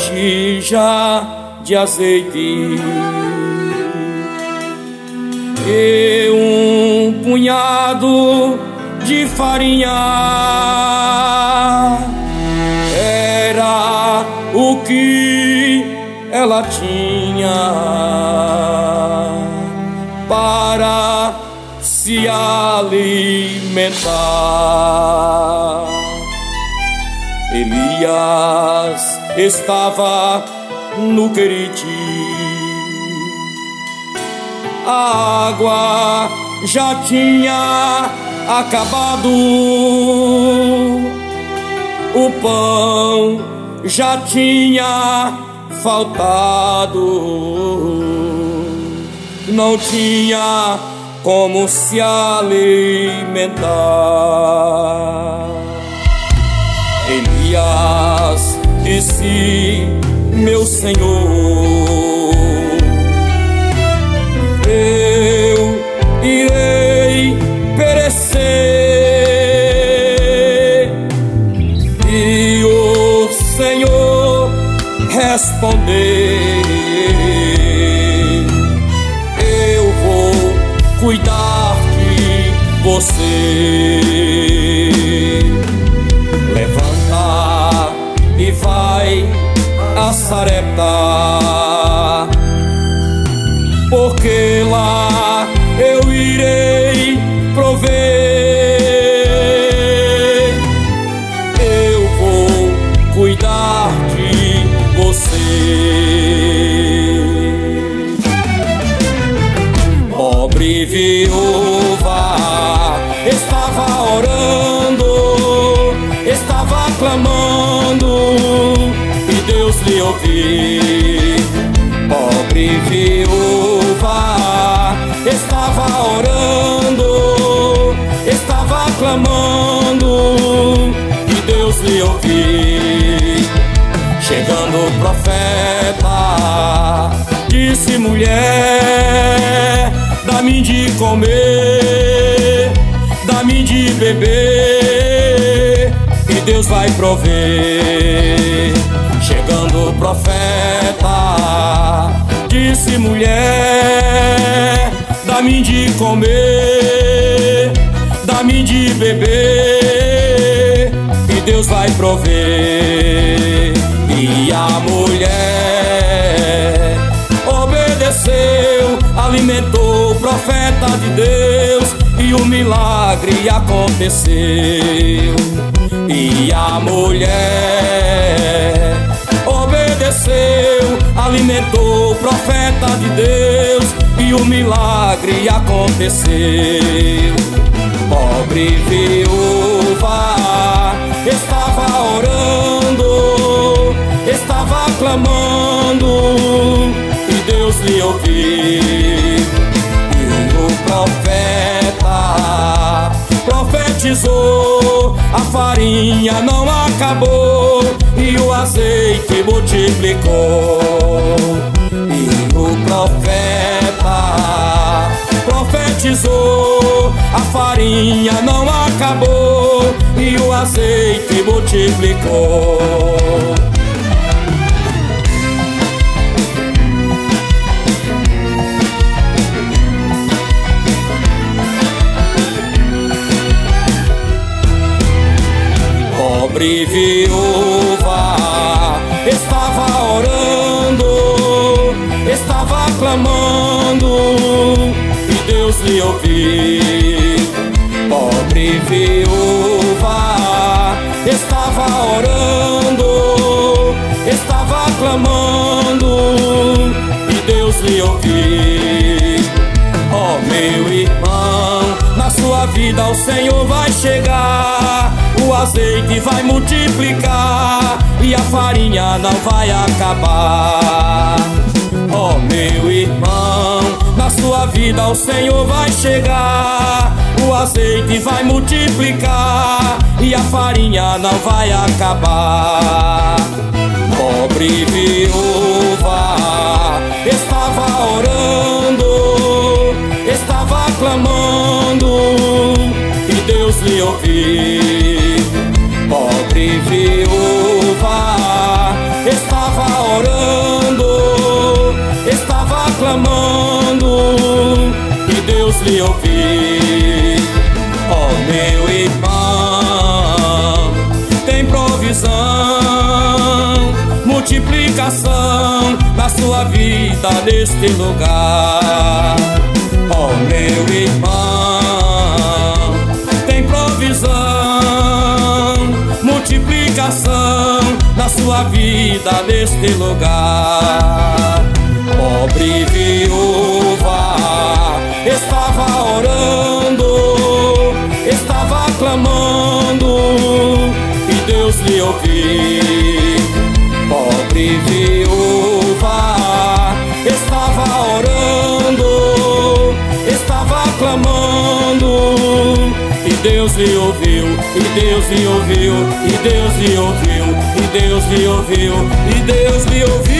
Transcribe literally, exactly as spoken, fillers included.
botija de azeite e um punhado de farinha. Era o que ela tinha para se alimentar. Elias estava no Querite, a água já tinha acabado, o pão já tinha faltado, não tinha como se alimentar. Elias disse: meu Senhor, eu irei perecer. E o Senhor respondeu: eu vou cuidar de você. Levanta e vai a Sarepta, porque lá eu irei prover. Eu vou cuidar de você. Pobre viúva estava orando, estava clamando, e Deus lhe ouviu. Pobre viúva estava orando, estava clamando, e Deus lhe ouviu. Chegando o profeta, disse: mulher, dá-me de comer, dá-me de beber, e Deus vai prover. Chegando o profeta, disse: mulher, dá-me de comer, dá-me de beber, e Deus vai prover. E a mulher obedeceu, alimentou o profeta de Deus, e o milagre aconteceu. E a mulher obedeceu, alimentou o profeta de Deus, e o milagre aconteceu. Pobre viúva estava orando, estava clamando, e Deus lhe ouviu. E o profeta profetizou, a farinha não acabou, e o azeite multiplicou. E o profeta profetizou, a farinha não acabou, e o azeite multiplicou. Pobre viúva estava orando, estava clamando, e Deus lhe ouviu. Pobre viúva estava orando, estava clamando, e Deus lhe ouviu. Oh, meu irmão, na sua vida o Senhor vai chegar, o azeite vai multiplicar, e a farinha não vai acabar. Oh, meu irmão, na sua vida o Senhor vai chegar, o azeite vai multiplicar, e a farinha não vai acabar. Pobre viúva estava orando, estava clamando, e Deus lhe ouviu. Pobre viúva estava multiplicação na sua vida neste lugar. Ó meu irmão, tem provisão, multiplicação na sua vida neste lugar. Pobre viúva estava orando, estava clamando e Deus lhe ouviu. Pobre viúva estava orando, estava clamando e Deus lhe ouviu, e Deus lhe ouviu, e Deus lhe ouviu, e Deus lhe ouviu, e Deus lhe ouviu.